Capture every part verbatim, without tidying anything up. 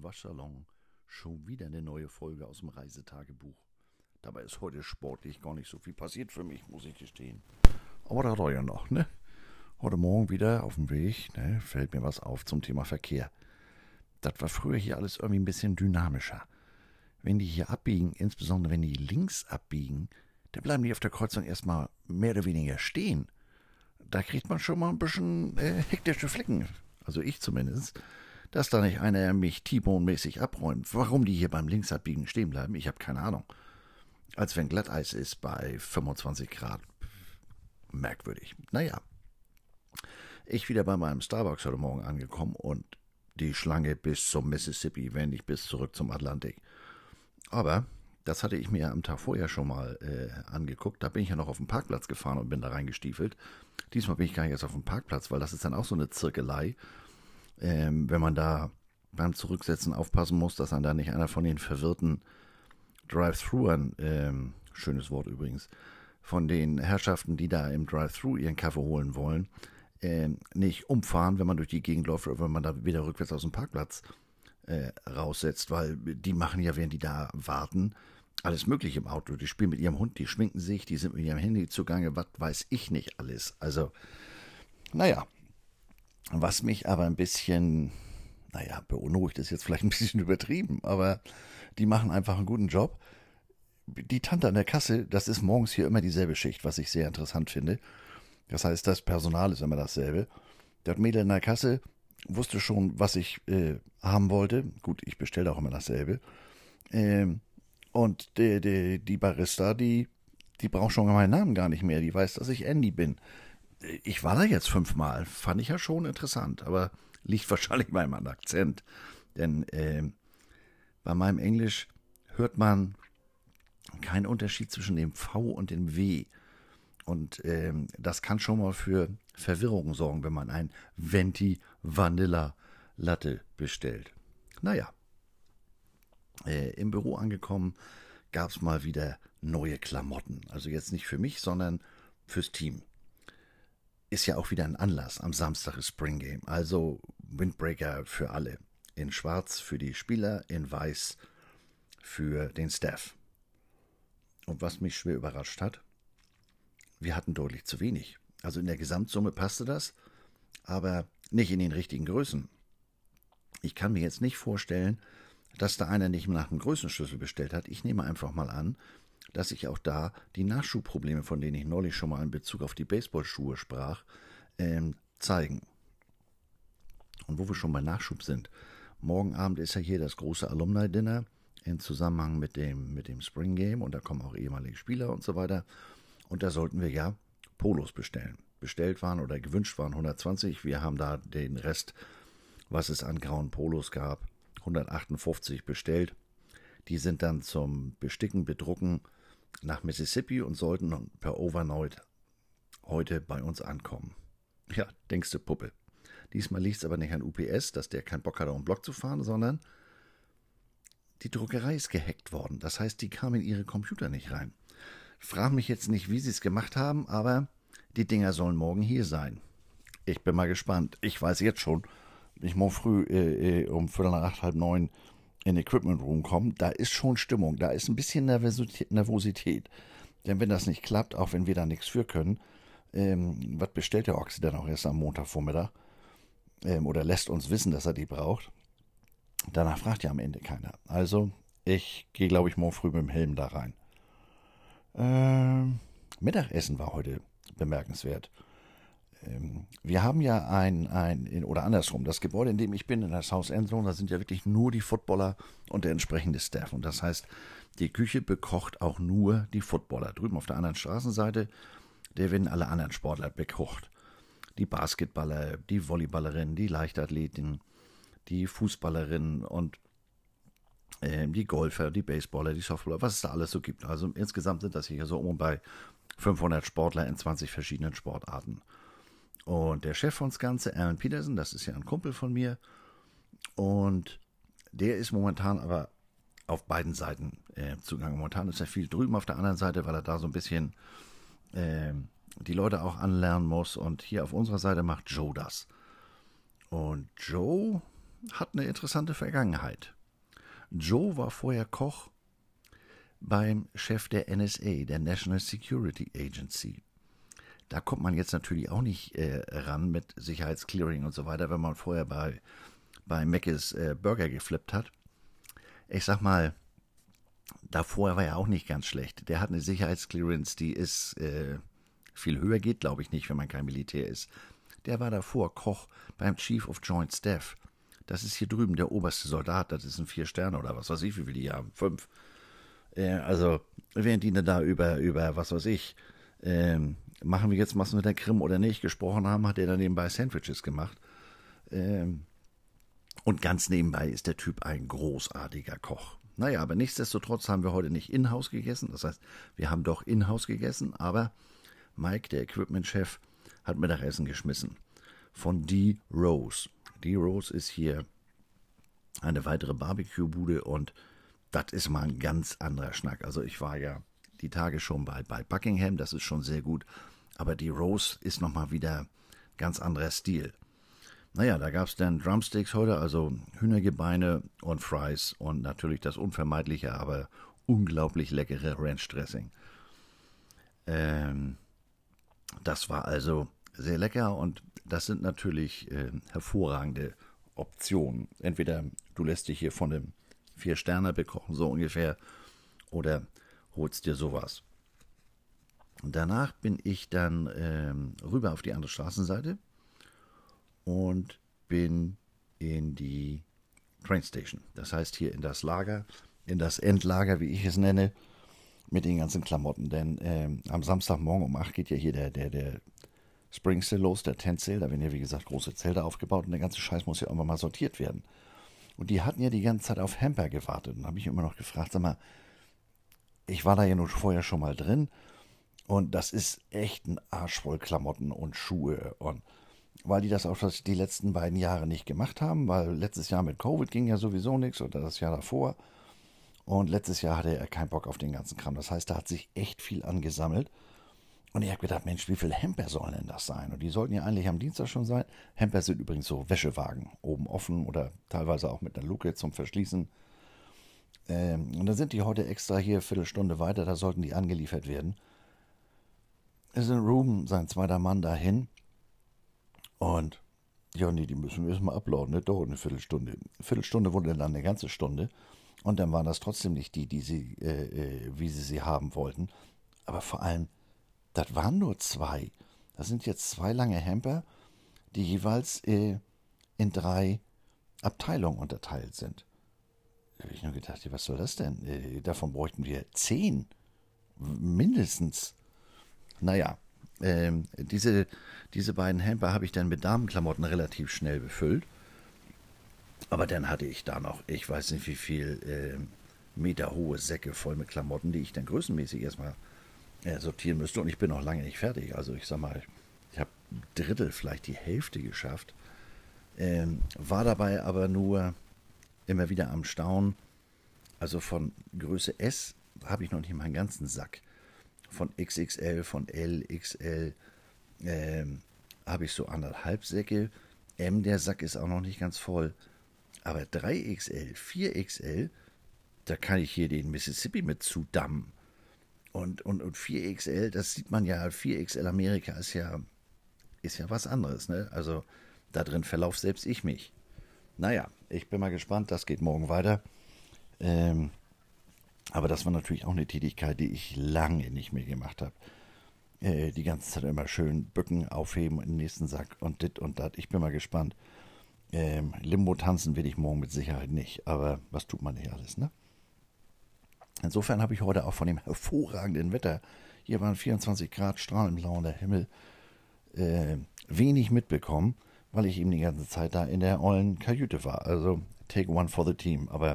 Waschsalon. Schon wieder eine neue Folge aus dem Reisetagebuch. Dabei ist heute sportlich gar nicht so viel passiert für mich, muss ich gestehen. Aber da war ja noch, ne? Heute Morgen wieder auf dem Weg, ne, fällt mir was auf zum Thema Verkehr. Das war früher hier alles irgendwie ein bisschen dynamischer. Wenn die hier abbiegen, insbesondere wenn die links abbiegen, dann bleiben die auf der Kreuzung erstmal mehr oder weniger stehen. Da kriegt man schon mal ein bisschen äh, hektische Flecken. Also ich zumindest. Dass da nicht einer mich T-Bone-mäßig abräumt. Warum die hier beim Linksabbiegen stehen bleiben, ich habe keine Ahnung. Als wenn Glatteis ist bei fünfundzwanzig Grad. Merkwürdig. Naja. Ich wieder bei meinem Starbucks heute Morgen angekommen und die Schlange bis zum Mississippi, wenn nicht bis zurück zum Atlantik. Aber das hatte ich mir am Tag vorher schon mal äh, angeguckt. Da bin ich ja noch auf den Parkplatz gefahren und bin da reingestiefelt. Diesmal bin ich gar nicht erst auf dem Parkplatz, weil das ist dann auch so eine Zirkelei. Ähm, wenn man da beim Zurücksetzen aufpassen muss, dass dann da nicht einer von den verwirrten Drive-Thruern, ähm, schönes Wort übrigens, von den Herrschaften, die da im Drive-Thru ihren Kaffee holen wollen, ähm, nicht umfahren, wenn man durch die Gegend läuft oder wenn man da wieder rückwärts aus dem Parkplatz äh, raussetzt, weil die machen ja, während die da warten, alles Mögliche im Auto. Die spielen mit ihrem Hund, die schminken sich, die sind mit ihrem Handy zugange, was weiß ich nicht alles. Also, naja. Was mich aber ein bisschen, naja, beunruhigt ist jetzt vielleicht ein bisschen übertrieben, aber die machen einfach einen guten Job. Die Tante an der Kasse, das ist morgens hier immer dieselbe Schicht, was ich sehr interessant finde. Das heißt, das Personal ist immer dasselbe. Das Mädel in der Kasse wusste schon, was ich äh, haben wollte. Gut, ich bestelle auch immer dasselbe. Ähm, und die, die, die Barista, die, die braucht schon meinen Namen gar nicht mehr. Die weiß, dass ich Andy bin. Ich war da jetzt fünfmal, fand ich ja schon interessant, aber liegt wahrscheinlich bei meinem Akzent. Denn äh, bei meinem Englisch hört man keinen Unterschied zwischen dem V und dem W. Und äh, das kann schon mal für Verwirrung sorgen, wenn man ein Venti Vanilla Latte bestellt. Naja, äh, im Büro angekommen, gab es mal wieder neue Klamotten. Also jetzt nicht für mich, sondern fürs Team. Ist ja auch wieder ein Anlass. Am Samstag ist Spring Game. Also Windbreaker für alle. In schwarz für die Spieler, in weiß für den Staff. Und was mich schwer überrascht hat, wir hatten deutlich zu wenig. Also in der Gesamtsumme passte das, aber nicht in den richtigen Größen. Ich kann mir jetzt nicht vorstellen, dass da einer nicht nach einem Größenschlüssel bestellt hat. Ich nehme einfach mal an, dass sich auch da die Nachschubprobleme, von denen ich neulich schon mal in Bezug auf die Baseballschuhe sprach, ähm, zeigen. Und wo wir schon bei Nachschub sind, morgen Abend ist ja hier das große Alumni-Dinner im Zusammenhang mit dem, mit dem Spring Game und da kommen auch ehemalige Spieler und so weiter. Und da sollten wir ja Polos bestellen. Bestellt waren oder gewünscht waren hundertzwanzig. Wir haben da den Rest, was es an grauen Polos gab, hundertachtundfünfzig bestellt. Die sind dann zum Besticken, Bedrucken nach Mississippi und sollten per Overnight heute bei uns ankommen. Ja, denkst du, Puppe. Diesmal liegt es aber nicht an U P S, dass der keinen Bock hat, um den Block zu fahren, sondern die Druckerei ist gehackt worden. Das heißt, die kamen in ihre Computer nicht rein. Frag mich jetzt nicht, wie sie es gemacht haben, aber die Dinger sollen morgen hier sein. Ich bin mal gespannt. Ich weiß jetzt schon, wenn ich morgen früh äh, um Viertel nach acht, halb neun in den Equipment Room kommen, da ist schon Stimmung, da ist ein bisschen Nervosität. Denn wenn das nicht klappt, auch wenn wir da nichts für können, ähm, was bestellt der Ochse dann auch erst am Montagvormittag? Ähm, oder lässt uns wissen, dass er die braucht? Danach fragt ja am Ende keiner. Also, ich gehe, glaube ich, morgen früh mit dem Helm da rein. Ähm, Mittagessen war heute bemerkenswert. Ähm, wir haben ja ein, ein, oder andersrum, das Gebäude, in dem ich bin, in der South Endzone, da sind ja wirklich nur die Footballer und der entsprechende Staff. Und das heißt, die Küche bekocht auch nur die Footballer. Drüben auf der anderen Straßenseite, der werden alle anderen Sportler bekocht. Die Basketballer, die Volleyballerinnen, die Leichtathleten, die Fußballerinnen und äh, die Golfer, die Baseballer, die Softballer, was es da alles so gibt. Also insgesamt sind das hier so um bei fünfhundert Sportler in zwanzig verschiedenen Sportarten. Und der Chef von das Ganze, Alan Peterson, das ist ja ein Kumpel von mir. Und der ist momentan aber auf beiden Seiten äh, zugange. Momentan ist er viel drüben auf der anderen Seite, weil er da so ein bisschen äh, die Leute auch anlernen muss. Und hier auf unserer Seite macht Joe das. Und Joe hat eine interessante Vergangenheit. Joe war vorher Koch beim Chef der N S A, der National Security Agency. Da kommt man jetzt natürlich auch nicht äh, ran mit Sicherheitsclearing und so weiter, wenn man vorher bei, bei Mc's äh, Burger geflippt hat. Ich sag mal, davor war er auch nicht ganz schlecht. Der hat eine Sicherheitsclearance, die ist äh, viel höher, geht glaube ich nicht, wenn man kein Militär ist. Der war davor Koch beim Chief of Joint Staff. Das ist hier drüben der oberste Soldat, das ist ein Vier Sterne oder was weiß ich, wie viele die haben, fünf. Äh, also, während die da über, über was weiß ich, ähm, machen wir jetzt was mit der Krim oder nicht, gesprochen haben, hat er dann nebenbei Sandwiches gemacht. Ähm, und ganz nebenbei ist der Typ ein großartiger Koch. Naja, aber nichtsdestotrotz haben wir heute nicht in-house gegessen. Das heißt, wir haben doch in-house gegessen, aber Mike, der Equipment-Chef, hat Mittagessen geschmissen. Von D. Rose. D. Rose ist hier eine weitere Barbecue-Bude und das ist mal ein ganz anderer Schnack. Also ich war ja die Tage schon bei, bei Buckingham, das ist schon sehr gut. Aber die Rose ist nochmal wieder ganz anderer Stil. Naja, da gab es dann Drumsticks heute, also Hühnergebeine und Fries und natürlich das unvermeidliche, aber unglaublich leckere Ranch Dressing. Ähm, das war also sehr lecker und das sind natürlich äh, hervorragende Optionen. Entweder du lässt dich hier von dem Vier Sterne bekochen, so ungefähr, oder holst dir sowas. Und danach bin ich dann ähm, rüber auf die andere Straßenseite und bin in die Train Station. Das heißt hier in das Lager, in das Endlager, wie ich es nenne, mit den ganzen Klamotten. Denn ähm, am Samstagmorgen um acht geht ja hier der, der, der Spring Sale los, der Tent Sale. Da werden ja wie gesagt große Zelte aufgebaut und der ganze Scheiß muss ja irgendwann mal sortiert werden. Und die hatten ja die ganze Zeit auf Hamper gewartet. Und da habe ich immer noch gefragt, sag mal, ich war da ja nur vorher schon mal drin und das ist echt ein Arsch voll Klamotten und Schuhe. Und weil die das auch die letzten beiden Jahre nicht gemacht haben, weil letztes Jahr mit Covid ging ja sowieso nichts oder das Jahr davor. Und letztes Jahr hatte er keinen Bock auf den ganzen Kram. Das heißt, da hat sich echt viel angesammelt. Und ich habe gedacht, Mensch, wie viele Hamper sollen denn das sein? Und die sollten ja eigentlich am Dienstag schon sein. Hamper sind übrigens so Wäschewagen, oben offen oder teilweise auch mit einer Luke zum Verschließen. Ähm, und dann sind die heute extra hier eine Viertelstunde weiter, da sollten die angeliefert werden. Es ist in Ruben, sein zweiter Mann, dahin. Und ja, nee, die müssen wir erstmal uploaden, das dauert eine Viertelstunde. Eine Viertelstunde wurde dann eine ganze Stunde. Und dann waren das trotzdem nicht die, die sie, äh, äh, wie sie sie haben wollten. Aber vor allem, das waren nur zwei. Das sind jetzt zwei lange Hamper, die jeweils äh, in drei Abteilungen unterteilt sind. Da habe ich nur gedacht, was soll das denn? Äh, davon bräuchten wir zehn. Mindestens. Naja, ähm, diese, diese beiden Hamper habe ich dann mit Damenklamotten relativ schnell befüllt. Aber dann hatte ich da noch, ich weiß nicht wie viel, äh, Meter hohe Säcke voll mit Klamotten, die ich dann größenmäßig erstmal äh, sortieren müsste. Und ich bin noch lange nicht fertig. Also ich sag mal, ich habe ein Drittel, vielleicht die Hälfte geschafft. Ähm, war dabei aber nur immer wieder am Staunen. Also von Größe S habe ich noch nicht meinen ganzen Sack. Von X X L, von L, X L ähm, habe ich so anderthalb Säcke. M, der Sack ist auch noch nicht ganz voll. Aber drei X L, vier X L, da kann ich hier den Mississippi mit zudammen. Und, und, und vier X L, das sieht man ja, vier X L Amerika ist ja, ist ja was anderes, ne? Also da drin verlauf selbst ich mich. Naja, ich bin mal gespannt, das geht morgen weiter. Ähm, aber das war natürlich auch eine Tätigkeit, die ich lange nicht mehr gemacht habe. Äh, die ganze Zeit immer schön bücken, aufheben, in den nächsten Sack und dit und dat. Ich bin mal gespannt. Ähm, Limbo tanzen will ich morgen mit Sicherheit nicht, aber was tut man nicht alles, ne? Insofern habe ich heute auch von dem hervorragenden Wetter, hier waren vierundzwanzig Grad, strahlend blauer Himmel, äh, wenig mitbekommen, weil ich eben die ganze Zeit da in der ollen Kajüte war. Also take one for the team. Aber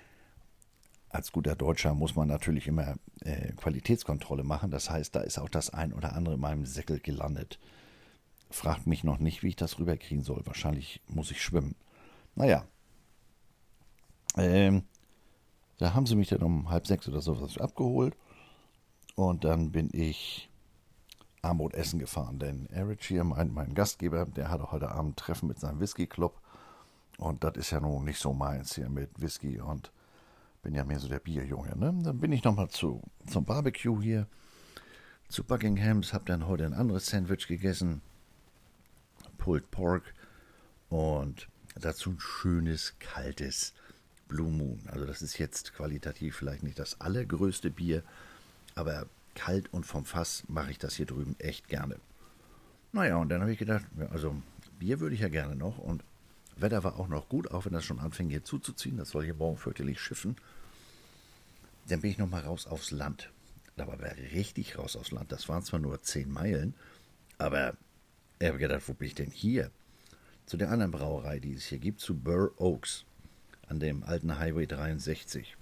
als guter Deutscher muss man natürlich immer äh, Qualitätskontrolle machen. Das heißt, da ist auch das ein oder andere in meinem Säckel gelandet. Fragt mich noch nicht, wie ich das rüberkriegen soll. Wahrscheinlich muss ich schwimmen. Naja. Ähm, da haben sie mich dann um halb sechs oder sowas abgeholt. Und dann bin ich Armut essen gefahren. Denn Eric hier, mein, mein Gastgeber, der hatte heute Abend ein Treffen mit seinem Whisky-Club. Und das ist ja nun nicht so meins hier mit Whisky und Bin ja mehr so der Bierjunge, ne? Dann bin ich nochmal zu, zum Barbecue hier, zu Buckinghams, hab dann heute ein anderes Sandwich gegessen, Pulled Pork und dazu ein schönes, kaltes Blue Moon. Also das ist jetzt qualitativ vielleicht nicht das allergrößte Bier, aber kalt und vom Fass mache ich das hier drüben echt gerne. Naja, und dann habe ich gedacht, ja, also Bier würde ich ja gerne noch und Wetter war auch noch gut, auch wenn das schon anfing hier zuzuziehen. Das soll hier morgen fürchterlich schiffen. Dann bin ich nochmal raus aufs Land. Da war wir richtig raus aufs Land. Das waren zwar nur zehn Meilen, aber ich habe gedacht, wo bin ich denn hier? Zu der anderen Brauerei, die es hier gibt, zu Burr Oaks, an dem alten Highway dreiundsechzig.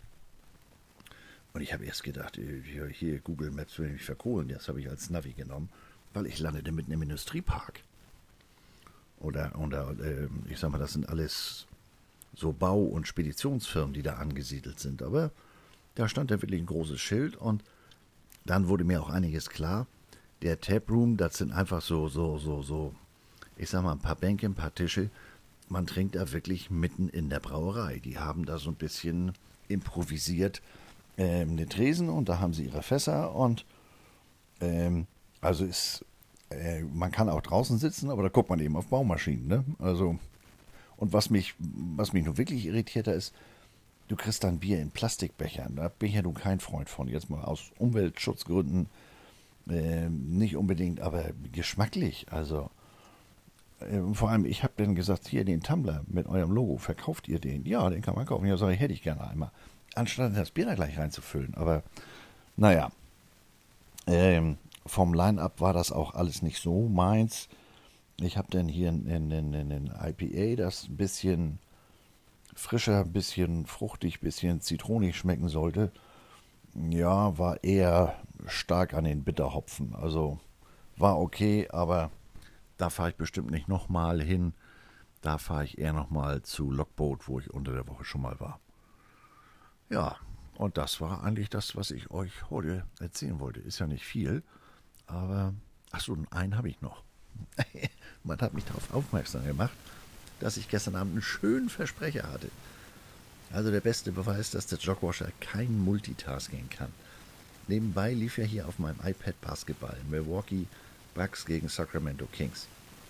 Und ich habe erst gedacht, hier, hier Google Maps will mich verkohlen. Das habe ich als Navi genommen, weil ich landete mitten im Industriepark. Oder, oder äh, ich sag mal, das sind alles so Bau- und Speditionsfirmen, die da angesiedelt sind. Aber da stand da wirklich ein großes Schild und dann wurde mir auch einiges klar. Der Taproom, das sind einfach so, so, so, so, ich sag mal, ein paar Bänke, ein paar Tische. Man trinkt da wirklich mitten in der Brauerei. Die haben da so ein bisschen improvisiert ähm, den Tresen und da haben sie ihre Fässer und ähm, also ist, äh, man kann auch draußen sitzen, aber da guckt man eben auf Baumaschinen, ne? Also, und was mich, was mich nun wirklich irritiert hat, ist, du kriegst dann Bier in Plastikbechern. Da bin ich ja nun kein Freund von. Jetzt mal aus Umweltschutzgründen äh, nicht unbedingt, aber geschmacklich. Also äh, vor allem, ich habe dann gesagt, hier den Tumbler mit eurem Logo, verkauft ihr den? Ja, den kann man kaufen. Ja, sag ich, hätte ich gerne einmal. Anstatt das Bier da gleich reinzufüllen. Aber naja, ähm, vom Line-Up war das auch alles nicht so meins. Ich habe dann hier einen I P A, das ein bisschen frischer, ein bisschen fruchtig, ein bisschen zitronig schmecken sollte. Ja, war eher stark an den Bitterhopfen. Also war okay, aber da fahre ich bestimmt nicht nochmal hin. Da fahre ich eher nochmal zu Lockboat, wo ich unter der Woche schon mal war. Ja, und das war eigentlich das, was ich euch heute erzählen wollte. Ist ja nicht viel, aber achso, einen habe ich noch. Man hat mich darauf aufmerksam gemacht, dass ich gestern Abend einen schönen Versprecher hatte. Also der beste Beweis, dass der Jogwasher kein Multitasking kann. Nebenbei lief ja hier auf meinem iPad Basketball. Milwaukee Bucks gegen Sacramento Kings.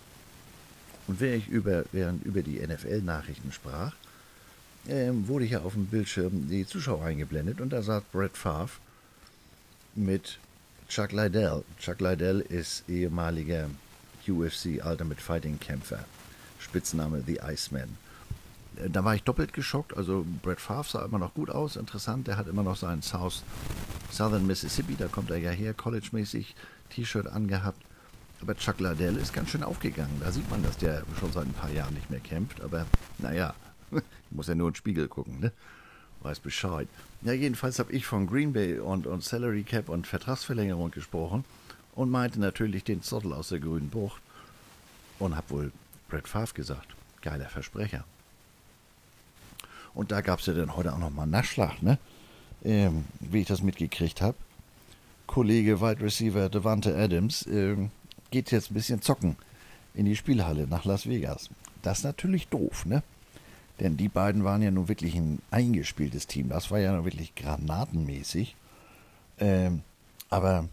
Und während ich über, während über die N F L-Nachrichten sprach, ähm, wurde hier auf dem Bildschirm die Zuschauer eingeblendet und da saß Brett Favre mit Chuck Liddell. Chuck Liddell ist ehemaliger U F C Ultimate Fighting Kämpfer. Spitzname The Iceman. Da war ich doppelt geschockt. Also Brett Favre sah immer noch gut aus, interessant. Der hat immer noch seinen South, Southern Mississippi, da kommt er ja her, college-mäßig, T-Shirt angehabt. Aber Chuck Liddell ist ganz schön aufgegangen. Da sieht man, dass der schon seit ein paar Jahren nicht mehr kämpft. Aber naja, ich muss ja nur in den Spiegel gucken, ne? Weiß Bescheid. Ja, jedenfalls habe ich von Green Bay und, und Salary Cap und Vertragsverlängerung gesprochen und meinte natürlich den Zottel aus der grünen Bucht und habe wohl Brett Favre gesagt. Geiler Versprecher. Und da gab es ja dann heute auch nochmal einen Nachschlag, ne? Ähm, wie ich das mitgekriegt habe. Kollege Wide Receiver Davante Adams ähm, geht jetzt ein bisschen zocken in die Spielhalle nach Las Vegas. Das ist natürlich doof, ne? Denn die beiden waren ja nun wirklich ein eingespieltes Team. Das war ja nun wirklich granatenmäßig. Ähm, aber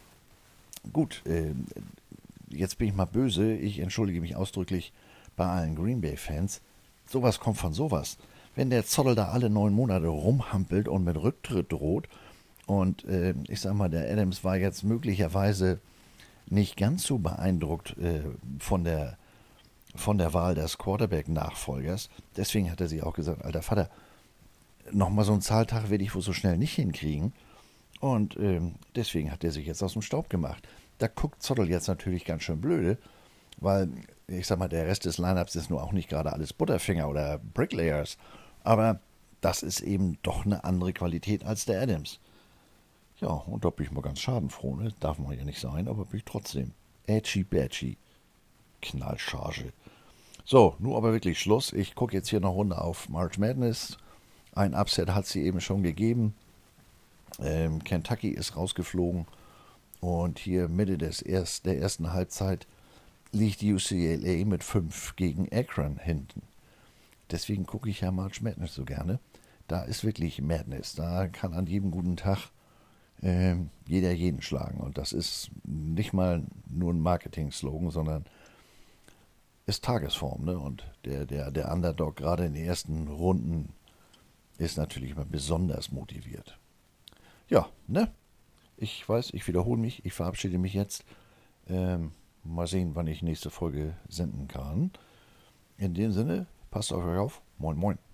gut, äh, jetzt bin ich mal böse. Ich entschuldige mich ausdrücklich bei allen Green Bay-Fans. Sowas kommt von sowas. Wenn der Zottel da alle neun Monate rumhampelt und mit Rücktritt droht und äh, ich sag mal, der Adams war jetzt möglicherweise nicht ganz so beeindruckt äh, von der von der Wahl des Quarterback-Nachfolgers. Deswegen hat er sich auch gesagt, alter Vater, nochmal so einen Zahltag werde ich wohl so schnell nicht hinkriegen. Und ähm, deswegen hat er sich jetzt aus dem Staub gemacht. Da guckt Zottel jetzt natürlich ganz schön blöde, weil, ich sag mal, der Rest des Lineups ist nur auch nicht gerade alles Butterfinger oder Bricklayers. Aber das ist eben doch eine andere Qualität als der Adams. Ja, und da bin ich mal ganz schadenfroh, ne? Darf man ja nicht sein, aber bin ich trotzdem. Ätschi Bätschi. Knallcharge. So, nun aber wirklich Schluss. Ich gucke jetzt hier noch Runde auf March Madness. Ein Upset hat sie eben schon gegeben. Ähm, Kentucky ist rausgeflogen. Und hier Mitte des erst, der ersten Halbzeit liegt U C L A mit fünf gegen Akron hinten. Deswegen gucke ich ja March Madness so gerne. da ist wirklich Madness. Da kann an jedem guten Tag äh, jeder jeden schlagen. Und das ist nicht mal nur ein Marketing-Slogan, sondern ist Tagesform. Ne? Und der, der, der Underdog gerade in den ersten Runden ist natürlich immer besonders motiviert. Ja, ne? Ich weiß, ich wiederhole mich, ich verabschiede mich jetzt. Ähm, mal sehen, wann ich nächste Folge senden kann. In dem Sinne, passt auf euch auf. Moin, moin.